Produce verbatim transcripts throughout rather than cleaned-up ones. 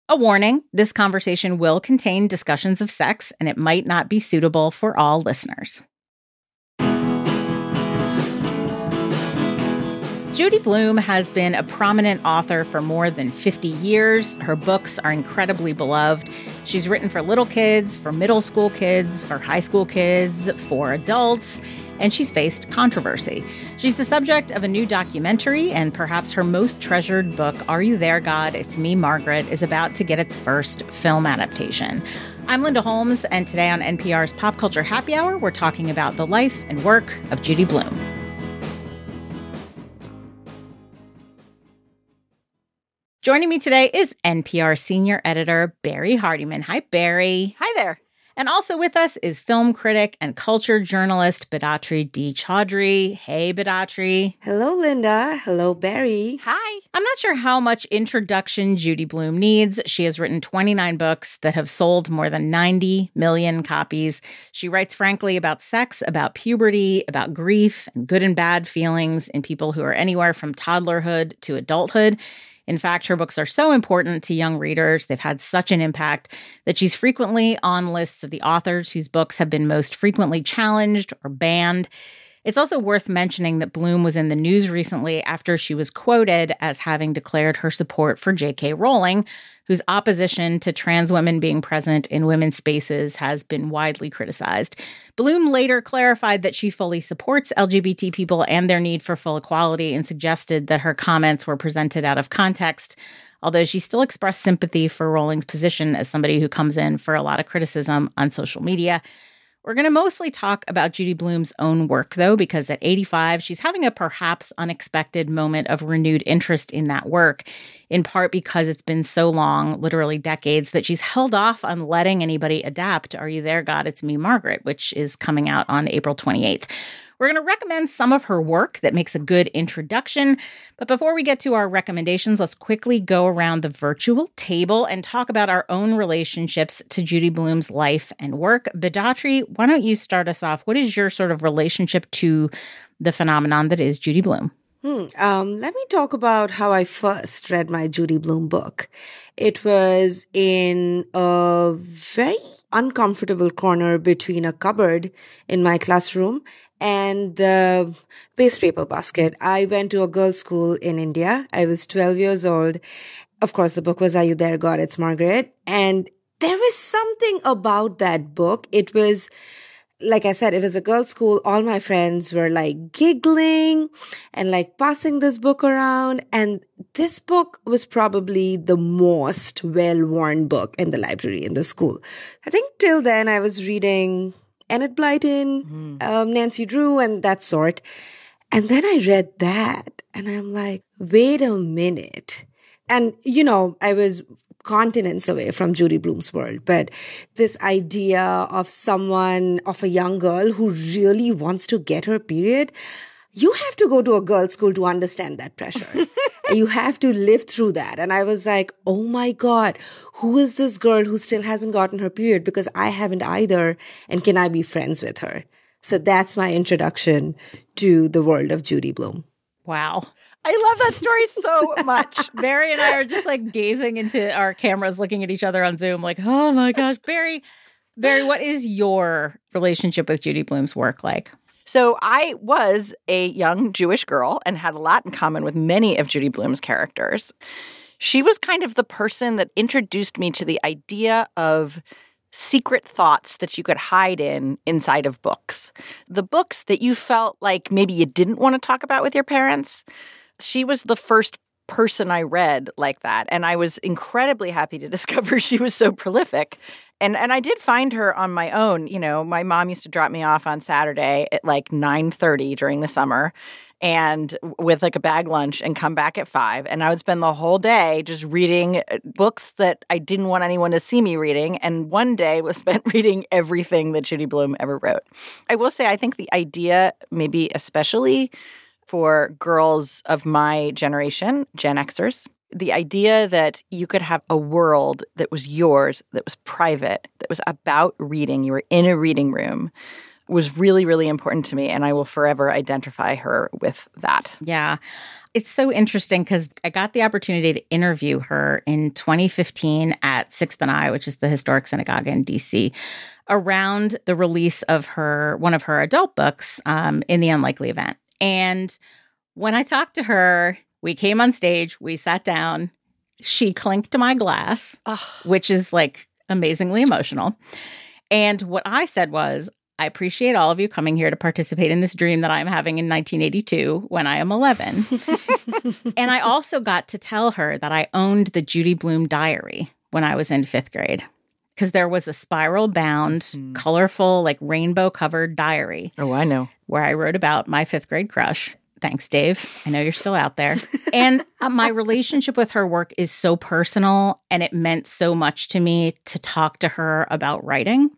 A warning, this conversation will contain discussions of sex, and it might not be suitable for all listeners. Judy Blume has been a prominent author for more than fifty years. Her books are incredibly beloved. She's written for little kids, for middle school kids, for high school kids, for adults, and she's faced controversy. She's the subject of a new documentary, and perhaps her most treasured book, Are You There, God? It's Me, Margaret, is about to get its first film adaptation. I'm Linda Holmes, and today on N P R's Pop Culture Happy Hour, we're talking about the life and work of Judy Blume. Joining me today is N P R senior editor Barrie Hardymon. Hi, Barrie. Hi there. And also with us is film critic and culture journalist Bidatri D. Chaudhry. Hey, Bidatri. Hello, Linda. Hello, Barrie. Hi. I'm not sure how much introduction Judy Blume needs. She has written twenty-nine books that have sold more than ninety million copies. She writes frankly about sex, about puberty, about grief, and good and bad feelings in people who are anywhere from toddlerhood to adulthood. In fact, her books are so important to young readers, they've had such an impact that she's frequently on lists of the authors whose books have been most frequently challenged or banned. It's also worth mentioning that Blume was in the news recently after she was quoted as having declared her support for J K. Rowling, whose opposition to trans women being present in women's spaces has been widely criticized. Blume later clarified that she fully supports L G B T people and their need for full equality and suggested that her comments were presented out of context, although she still expressed sympathy for Rowling's position as somebody who comes in for a lot of criticism on social media. We're going to mostly talk about Judy Blume's own work, though, because at eighty-five, she's having a perhaps unexpected moment of renewed interest in that work, in part because it's been so long, literally decades, that she's held off on letting anybody adapt Are You There, God? It's Me, Margaret, which is coming out on April twenty-eighth. We're going to recommend some of her work that makes a good introduction. But before we get to our recommendations, let's quickly go around the virtual table and talk about our own relationships to Judy Blume's life and work. Bidatri, why don't you start us off? What is your sort of relationship to the phenomenon that is Judy Blume? Hmm. Um, let me talk about how I first read my Judy Blume book. It was in a very uncomfortable corner between a cupboard in my classroom and the waste paper basket. I went to a girls' school in India. I was twelve years old. Of course, the book was Are You There, God? It's Margaret. And there was something about that book. It was, like I said, it was a girls' school. All my friends were like giggling and like passing this book around. And this book was probably the most well-worn book in the library in the school. I think till then I was reading Enid Blyton, mm. um, Nancy Drew, and that sort. And then I read that, and I'm like, wait a minute. And, you know, I was continents away from Judy Blume's world, but this idea of someone, of a young girl who really wants to get her period, you have to go to a girls' school to understand that pressure. You have to live through that. And I was like, oh my God, who is this girl who still hasn't gotten her period? Because I haven't either. And can I be friends with her? So that's my introduction to the world of Judy Blume. Wow. I love that story so much. Barrie and I are just like gazing into our cameras, looking at each other on Zoom like, oh my gosh, Barrie. Barrie, what is your relationship with Judy Blume's work like? So I was a young Jewish girl and had a lot in common with many of Judy Blume's characters. She was kind of the person that introduced me to the idea of secret thoughts that you could hide in inside of books. The books that you felt like maybe you didn't want to talk about with your parents. She was the first person I read like that. And I was incredibly happy to discover she was so prolific. And and I did find her on my own. You know, my mom used to drop me off on Saturday at like nine thirty during the summer and with like a bag lunch and come back at five. And I would spend the whole day just reading books that I didn't want anyone to see me reading. And one day was spent reading everything that Judy Blume ever wrote. I will say, I think the idea, maybe especially for girls of my generation, Gen Xers, the idea that you could have a world that was yours, that was private, that was about reading, you were in a reading room, was really, really important to me. And I will forever identify her with that. Yeah. it's so interesting because I got the opportunity to interview her in twenty fifteen at Sixth and I, which is the historic synagogue in D C, around the release of her one of her adult books, um, In the Unlikely Event. And when I talked to her, we came on stage, we sat down, she clinked to my glass, Ugh. which is like amazingly emotional. And what I said was, I appreciate all of you coming here to participate in this dream that I'm having in nineteen eighty-two when I am eleven. And I also got to tell her that I owned the Judy Blume diary when I was in fifth grade. Because there was a spiral bound, mm-hmm. colorful, like rainbow covered diary. Oh, I know. Where I wrote about my fifth grade crush. Thanks, Dave. I know you're still out there. And uh, my relationship with her work is so personal, and it meant so much to me to talk to her about writing.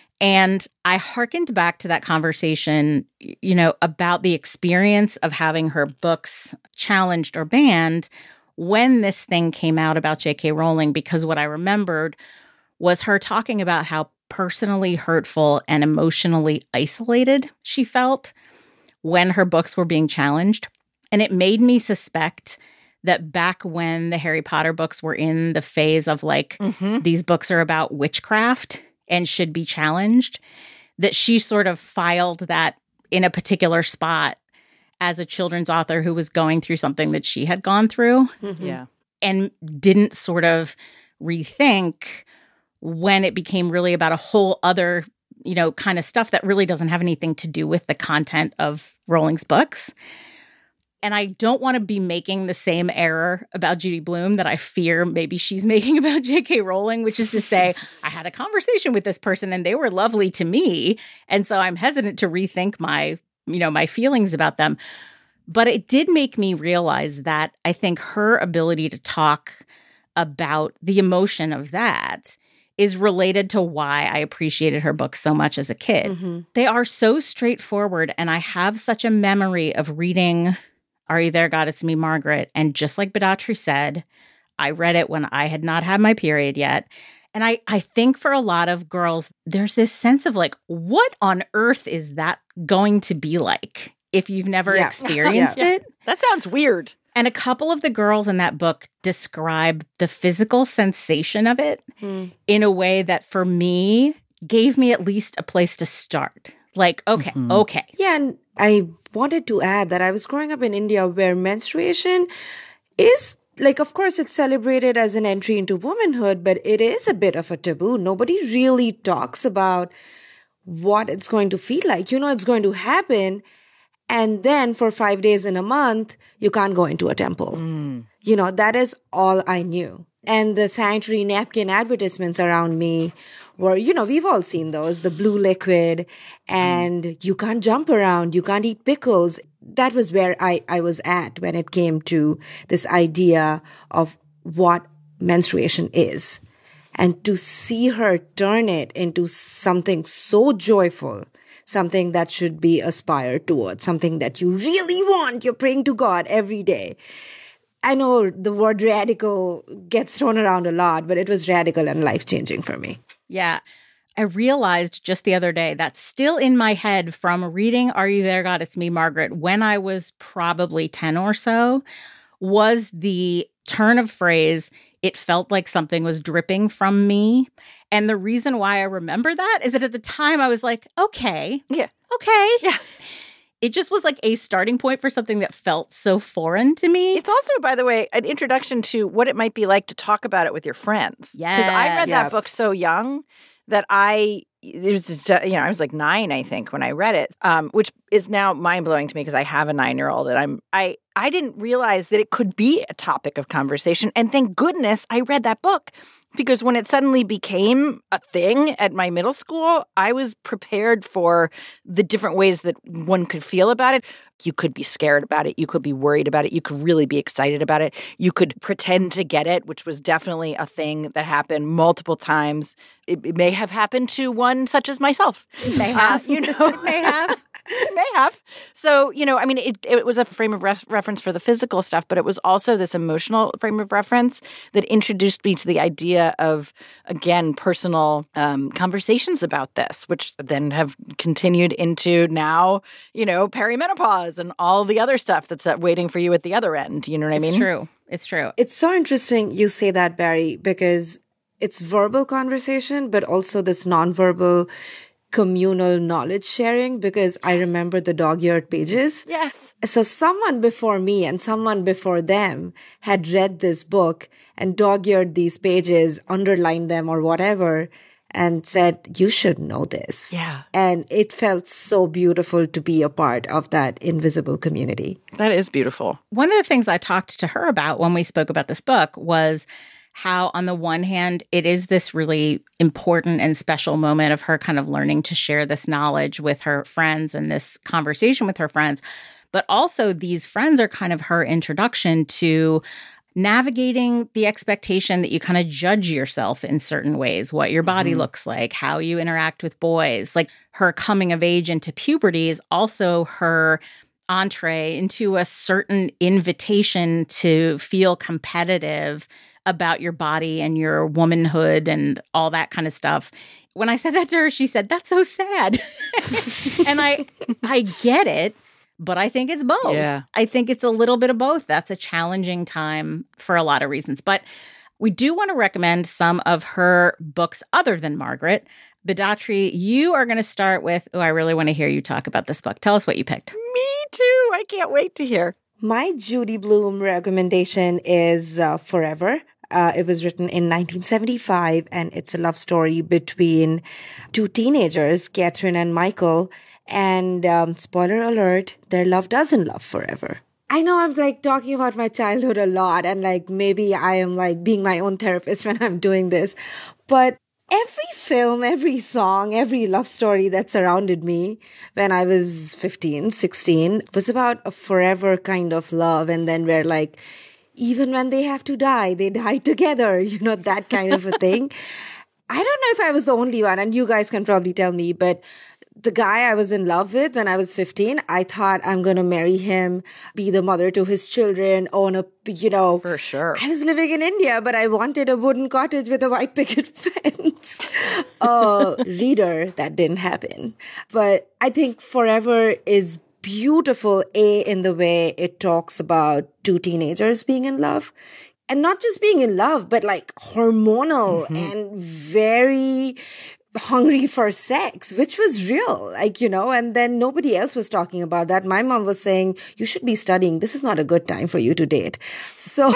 And I hearkened back to that conversation, you know, about the experience of having her books challenged or banned when this thing came out about J K. Rowling, because what I remembered was her talking about how personally hurtful and emotionally isolated she felt when her books were being challenged. And it made me suspect that back when the Harry Potter books were in the phase of like, mm-hmm. these books are about witchcraft and should be challenged, that she sort of filed that in a particular spot as a children's author who was going through something that she had gone through. Mm-hmm. Yeah. And didn't sort of rethink when it became really about a whole other, you know, kind of stuff that really doesn't have anything to do with the content of Rowling's books. And I don't want to be making the same error about Judy Blume that I fear maybe she's making about J K. Rowling, which is to say, I had a conversation with this person and they were lovely to me. And so I'm hesitant to rethink my, you know, my feelings about them. But it did make me realize that I think her ability to talk about the emotion of that is related to why I appreciated her books so much as a kid. Mm-hmm. They are so straightforward, and I have such a memory of reading Are You There, God? It's Me, Margaret. And just like Badatri said, I read it when I had not had my period yet. And I, I think for a lot of girls, there's this sense of like, what on earth is that going to be like if you've never yeah. experienced yeah. it? That sounds weird. And a couple of the girls in that book describe the physical sensation of it mm. in a way that for me gave me at least a place to start. Like, okay, mm-hmm. okay. Yeah, and I wanted to add that I was growing up in India where menstruation is, like, of course, it's celebrated as an entry into womanhood, but it is a bit of a taboo. Nobody really talks about what it's going to feel like. You know, it's going to happen. And then for five days in a month, you can't go into a temple. Mm. You know, that is all I knew. And the sanitary napkin advertisements around me were, you know, we've all seen those, the blue liquid, and mm. you can't jump around, you can't eat pickles. That was where I, I was at when it came to this idea of what menstruation is. And to see her turn it into something so joyful, something that should be aspired towards, something that you really want. You're praying to God every day. I know the word radical gets thrown around a lot, but it was radical and life-changing for me. Yeah. I realized just the other day that's still in my head from reading Are You There, God? It's Me, Margaret, when I was probably ten or so, was the turn of phrase, it felt like something was dripping from me. And the reason why I remember that is that at the time I was like, okay, yeah, okay. Yeah. It just was like a starting point for something that felt so foreign to me. It's also, by the way, an introduction to what it might be like to talk about it with your friends. Yeah. Because I read yep. that book so young that I, there's, you know, I was like nine, I think, when I read it, um, which is now mind-blowing to me because I have a nine-year-old and I'm, I, I didn't realize that it could be a topic of conversation. And thank goodness I read that book. Because when it suddenly became a thing at my middle school, I was prepared for the different ways that one could feel about it. You could be scared about it. You could be worried about it. You could really be excited about it. You could pretend to get it, which was definitely a thing that happened multiple times. It, it may have happened to one such as myself. It may have. Uh, you know, it may have. May have. So, you know, I mean, it, it was a frame of res- reference for the physical stuff, but it was also this emotional frame of reference that introduced me to the idea of, again, personal um, conversations about this, which then have continued into now, you know, perimenopause and all the other stuff that's uh, waiting for you at the other end. You know what I mean? It's true. It's true. It's so interesting you say that, Barry, because it's verbal conversation, but also this nonverbal communal knowledge sharing, because I remember the dog-eared pages. Yes. So someone before me and someone before them had read this book and dog-eared these pages, underlined them or whatever, and said, you should know this. Yeah. And it felt so beautiful to be a part of that invisible community. That is beautiful. One of the things I talked to her about when we spoke about this book was how, on the one hand, it is this really important and special moment of her kind of learning to share this knowledge with her friends and this conversation with her friends. But also, these friends are kind of her introduction to navigating the expectation that you kind of judge yourself in certain ways, what your body mm-hmm. looks like, how you interact with boys. Like, her coming of age into puberty is also her entree into a certain invitation to feel competitive about your body and your womanhood and all that kind of stuff. When I said that to her, she said, that's so sad. And I I get it, but I think it's both. Yeah. I think it's a little bit of both. That's a challenging time for a lot of reasons. But we do want to recommend some of her books other than Margaret. Bidatri, you are going to start with, oh, I really want to hear you talk about this book. Tell us what you picked. Me too. I can't wait to hear. My Judy Blume recommendation is uh, Forever. Uh, it was written in nineteen seventy-five, and it's a love story between two teenagers, Catherine and Michael. And um, spoiler alert, their love doesn't love forever. I know I'm like talking about my childhood a lot, and like maybe I am like being my own therapist when I'm doing this, but every film, every song, every love story that surrounded me when I was fifteen, sixteen was about a forever kind of love. And then we're like, even when they have to die, they die together, you know, that kind of a thing. I don't know if I was the only one, and you guys can probably tell me, but the guy I was in love with when I was fifteen, I thought I'm going to marry him, be the mother to his children, own a, you know. For sure. I was living in India, but I wanted a wooden cottage with a white picket fence. uh, reader, that didn't happen. But I think Forever is beautiful, A, in the way it talks about two teenagers being in love. And not just being in love, but like hormonal mm-hmm. and very hungry for sex, which was real, like, you know, and then nobody else was talking about that. My mom was saying, you should be studying. This is not a good time for you to date. So,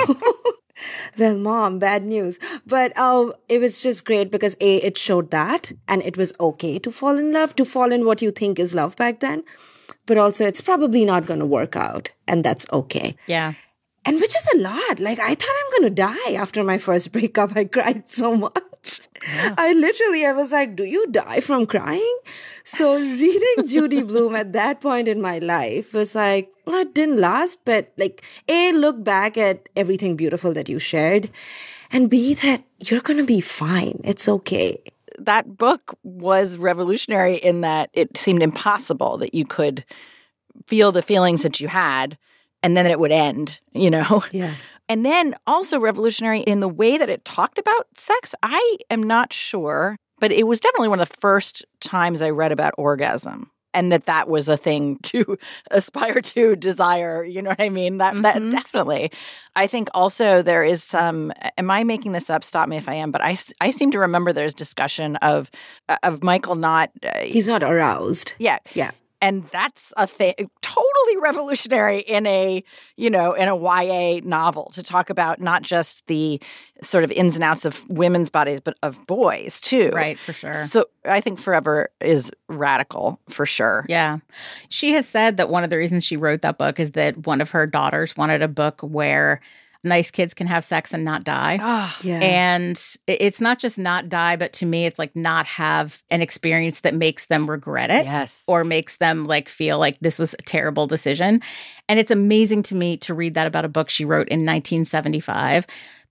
well, mom, bad news. But uh, it was just great because A, it showed that, and it was okay to fall in love, to fall in what you think is love back then. But also, it's probably not going to work out, and that's okay. Yeah. And which is a lot. Like, I thought I'm going to die after my first breakup. I cried so much. Yeah. I literally, I was like, do you die from crying? So reading Judy Blume at that point in my life was like, well, it didn't last. But like, A, look back at everything beautiful that you shared. And B, that you're going to be fine. It's okay. That book was revolutionary in that it seemed impossible that you could feel the feelings that you had and then it would end, you know? Yeah. And then also revolutionary in the way that it talked about sex. I am not sure, but it was definitely one of the first times I read about orgasm and that that was a thing to aspire to, desire, you know what I mean? That mm-hmm. that definitely. I think also there is some, am I making this up? Stop me if I am, but I, I seem to remember there's discussion of, of Michael not. Uh, He's not aroused. Yeah. Yeah. And that's a thing totally revolutionary in a, you know, in a Y A novel to talk about not just the sort of ins and outs of women's bodies, but of boys too. Right, for sure. So I think Forever is radical for sure. Yeah. She has said that one of the reasons she wrote that book is that one of her daughters wanted a book where nice kids can have sex and not die. Oh, yeah. And it's not just not die, but to me, it's like not have an experience that makes them regret it. Yes. Or makes them like feel like this was a terrible decision. And it's amazing to me to read that about a book she wrote in nineteen seventy-five,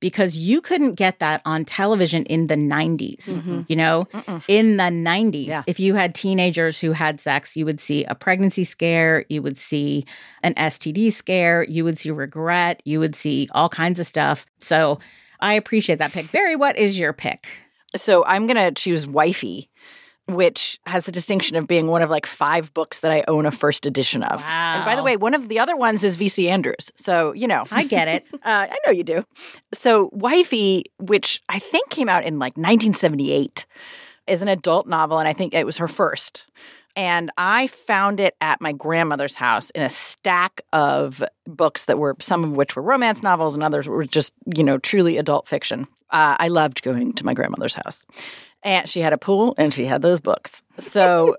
because you couldn't get that on television in the nineties, mm-hmm. you know, Mm-mm. in the nineties. Yeah. If you had teenagers who had sex, you would see a pregnancy scare, you would see an S T D scare, you would see regret, you would see all kinds of stuff. So I appreciate that pick. Barry, what is your pick? So I'm going to choose Wifey, which has the distinction of being one of like five books that I own a first edition of. Wow. And by the way, one of the other ones is V C Andrews. So, you know. I get it. uh, I know you do. So Wifey, which I think came out in like nineteen seventy-eight, is an adult novel, and I think it was her first. And I found it at my grandmother's house in a stack of books that were, some of which were romance novels and others were just, you know, truly adult fiction. Uh, I loved going to my grandmother's house. And she had a pool and she had those books. So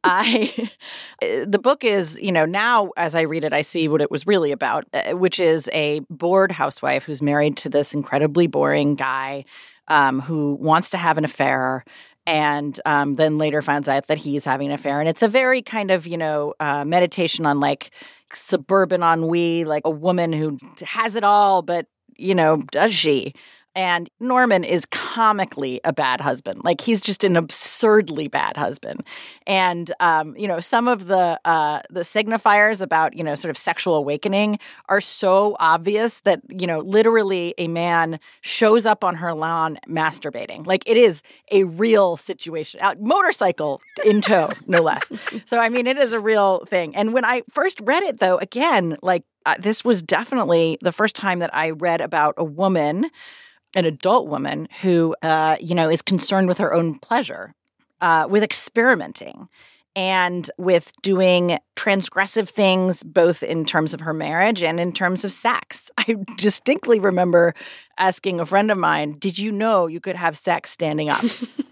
I, the book is, you know, now as I read it, I see what it was really about, which is a bored housewife who's married to this incredibly boring guy um, who wants to have an affair. And um, then later finds out that he's having an affair. And it's a very kind of, you know, uh, meditation on like suburban ennui, like a woman who has it all, but, you know, does she? And Norman is comically a bad husband. Like, he's just an absurdly bad husband. And, um, you know, some of the uh, the signifiers about, you know, sort of sexual awakening are so obvious that, you know, literally a man shows up on her lawn masturbating. Like, it is a real situation. Uh, motorcycle in tow, no less. So, I mean, it is a real thing. And when I first read it, though, again, like, uh, this was definitely the first time that I read about a woman, an adult woman who, uh, you know, is concerned with her own pleasure, uh, with experimenting, and with doing transgressive things, both in terms of her marriage and in terms of sex. I distinctly remember asking a friend of mine, did you know you could have sex standing up?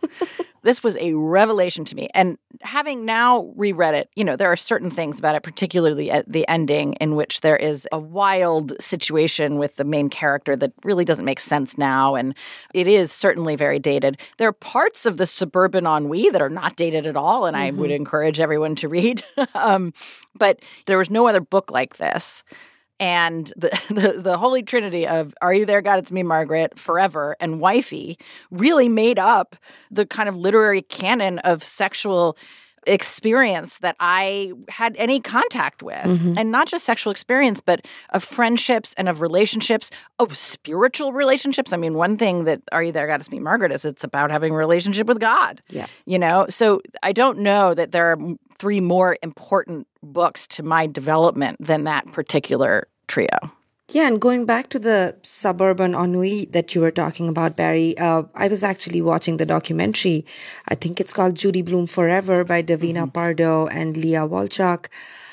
This was a revelation to me. And having now reread it, you know, there are certain things about it, particularly at the ending, in which there is a wild situation with the main character that really doesn't make sense now. And it is certainly very dated. There are parts of the suburban ennui that are not dated at all, and mm-hmm. I would encourage everyone to read. um, but there was no other book like this. And the, the the holy trinity of Are You There, God? It's Me, Margaret, Forever, and Wifey really made up the kind of literary canon of sexual experience that I had any contact with. Mm-hmm. And not just sexual experience, but of friendships and of relationships, of spiritual relationships. I mean, one thing that Are You There, God? It's Me, Margaret is it's about having a relationship with God. Yeah. You know? So I don't know that there are three more important books to my development than that particular trio. Yeah, and going back to the suburban ennui that you were talking about, Barry, uh, I was actually watching the documentary. I think it's called Judy Blume Forever by Davina mm-hmm. Pardo and Leah Walchuk.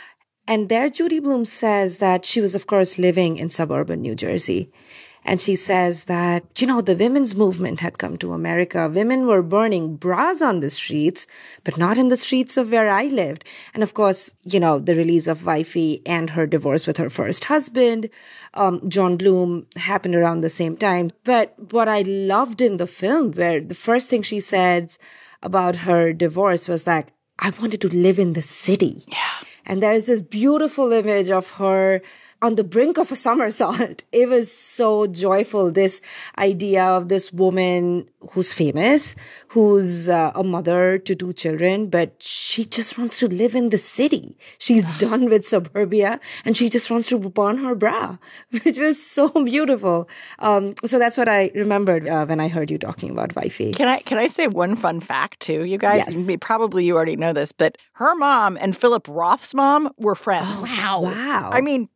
And there Judy Blume says that she was, of course, living in suburban New Jersey. And she says that, you know, the women's movement had come to America. Women were burning bras on the streets, but not in the streets of where I lived. And of course, you know, the release of Wifey and her divorce with her first husband, um, John Bloom, happened around the same time. But what I loved in the film, where the first thing she said about her divorce was like, I wanted to live in the city. Yeah. And there's this beautiful image of her on the brink of a somersault. It was so joyful, this idea of this woman who's famous, who's uh, a mother to two children, but she just wants to live in the city. She's done with suburbia and she just wants to burn her bra, which was so beautiful. Um, so that's what I remembered uh, when I heard you talking about Wifey. Can I can I say one fun fact too, you guys? Yes. Probably you already know this, but her mom and Philip Roth's mom were friends. Oh, wow. Wow. I mean,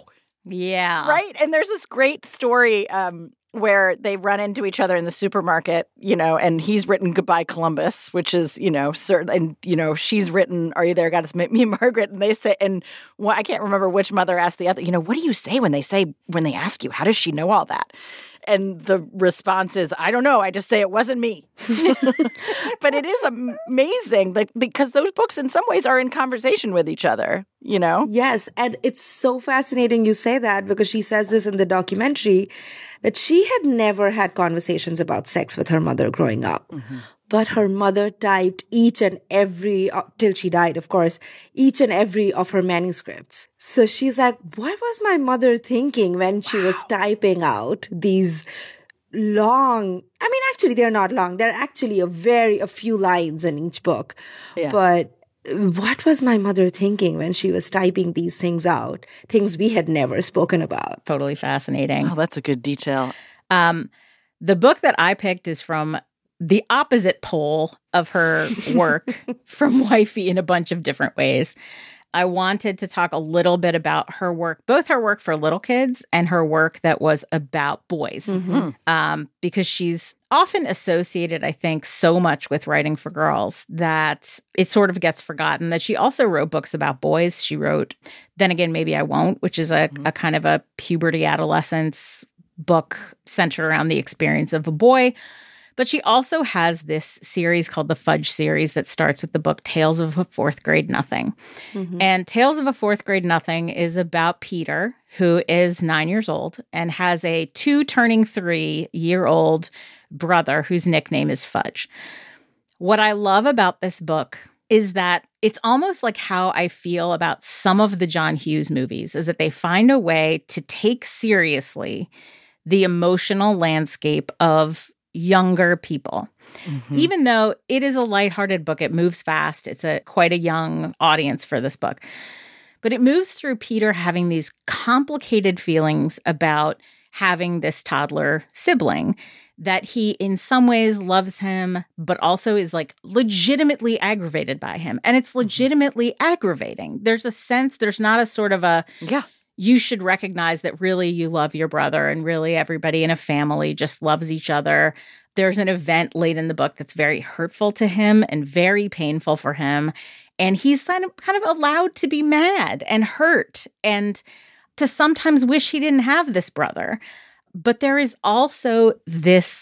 yeah. Right? And there's this great story um, where they run into each other in the supermarket, you know, and he's written Goodbye Columbus, which is, you know, certain, and, you know, she's written Are You There, God? It's Me, Margaret? And they say, and well, I can't remember which mother asked the other, you know, what do you say when they say, when they ask you, how does she know all that? And the response is, I don't know. I just say it wasn't me. But it is amazing, like, because those books in some ways are in conversation with each other, you know? Yes. And it's so fascinating you say that, because she says this in the documentary, that she had never had conversations about sex with her mother growing up. Mm-hmm. But her mother typed each and every, uh, till she died, of course, each and every of her manuscripts. So she's like, what was my mother thinking when she wow. was typing out these long. I mean, actually, they're not long. They're actually a very, a few lines in each book. Yeah. But what was my mother thinking when she was typing these things out? Things we had never spoken about. Totally fascinating. Oh, that's a good detail. Um, the book that I picked is from the opposite pole of her work from Wifey in a bunch of different ways. I wanted to talk a little bit about her work, both her work for little kids and her work that was about boys, mm-hmm. um, because she's often associated, I think, so much with writing for girls that it sort of gets forgotten that she also wrote books about boys. She wrote Then Again, Maybe I Won't, which is a, mm-hmm. a kind of a puberty adolescence book centered around the experience of a boy. But she also has this series called the Fudge series that starts with the book Tales of a Fourth Grade Nothing. Mm-hmm. And Tales of a Fourth Grade Nothing is about Peter, who is nine years old and has a two turning three year old brother whose nickname is Fudge. What I love about this book is that it's almost like how I feel about some of the John Hughes movies, is that they find a way to take seriously the emotional landscape of younger people. Mm-hmm. Even though it is a lighthearted book, it moves fast. It's a quite a young audience for this book. But it moves through Peter having these complicated feelings about having this toddler sibling, that he in some ways loves him, but also is like legitimately aggravated by him. And it's legitimately mm-hmm. aggravating. There's a sense, there's not a sort of a, yeah. you should recognize that really you love your brother and really everybody in a family just loves each other. There's an event late in the book that's very hurtful to him and very painful for him. And he's kind of, kind of allowed to be mad and hurt and to sometimes wish he didn't have this brother. But there is also this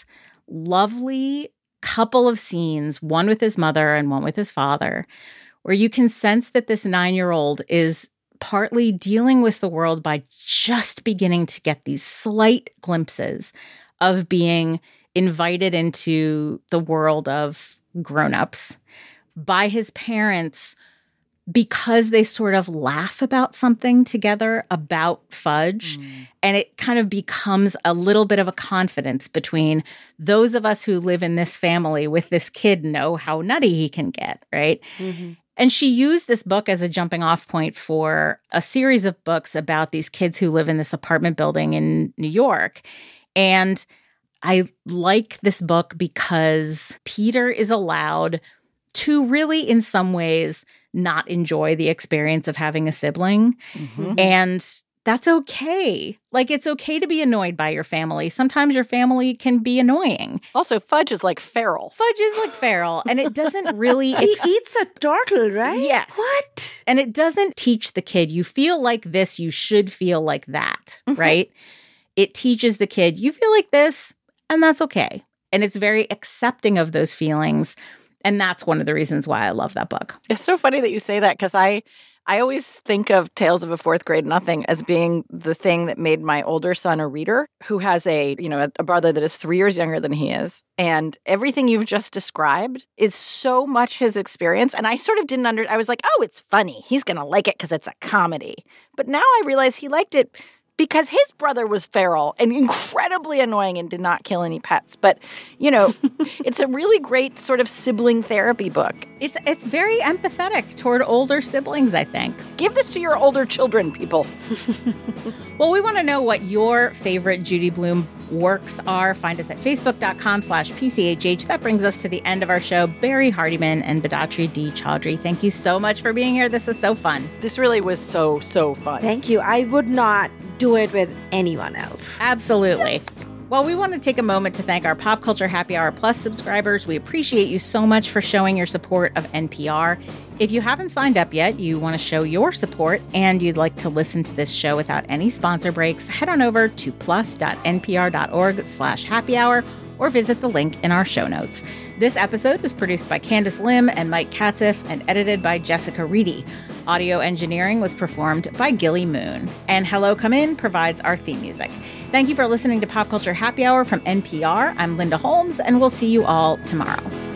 lovely couple of scenes, one with his mother and one with his father, where you can sense that this nine-year-old is partly dealing with the world by just beginning to get these slight glimpses of being invited into the world of grown-ups by his parents because they sort of laugh about something together about Fudge. Mm. And it kind of becomes a little bit of a confidence between those of us who live in this family with this kid know how nutty he can get, right? Mm-hmm. And she used this book as a jumping off point for a series of books about these kids who live in this apartment building in New York. And I like this book because Peter is allowed to really, in some ways, not enjoy the experience of having a sibling. Mm-hmm. And that's okay. Like, it's okay to be annoyed by your family. Sometimes your family can be annoying. Also, Fudge is like feral. Fudge is like feral. And it doesn't really... ex- he eats a turtle, right? Yes. What? And it doesn't teach the kid, you feel like this, you should feel like that, mm-hmm. right? It teaches the kid, you feel like this, and that's okay. And it's very accepting of those feelings. And that's one of the reasons why I love that book. It's so funny that you say that because I, I always think of Tales of a Fourth Grade Nothing as being the thing that made my older son a reader who has a, you know, a, a brother that is three years younger than he is. And everything you've just described is so much his experience. And I sort of didn't under, I was like, oh, it's funny. He's going to like it because it's a comedy. But now I realize he liked it because his brother was feral and incredibly annoying and did not kill any pets. But, you know, it's a really great sort of sibling therapy book. It's it's very empathetic toward older siblings, I think. Give this to your older children, people. Well, we want to know what your favorite Judy Blume works are. Find us at facebook.com slash PCHH. That brings us to the end of our show. Barry Hardiman and Vedatri D. Chaudhry, thank you so much for being here. This was so fun. This really was so, so fun. Thank you. I would not do it with anyone else. Absolutely. Yes. Well, we want to take a moment to thank our Pop Culture Happy Hour Plus subscribers. We appreciate you so much for showing your support of N P R. If you haven't signed up yet, you want to show your support, and you'd like to listen to this show without any sponsor breaks, head on over to plus.npr.org slash happy hour or visit the link in our show notes. This episode was produced by Candace Lim and Mike Katziff and edited by Jessica Reedy. Audio engineering was performed by Gilly Moon. And Hello Come In provides our theme music. Thank you for listening to Pop Culture Happy Hour from N P R. I'm Linda Holmes, and we'll see you all tomorrow.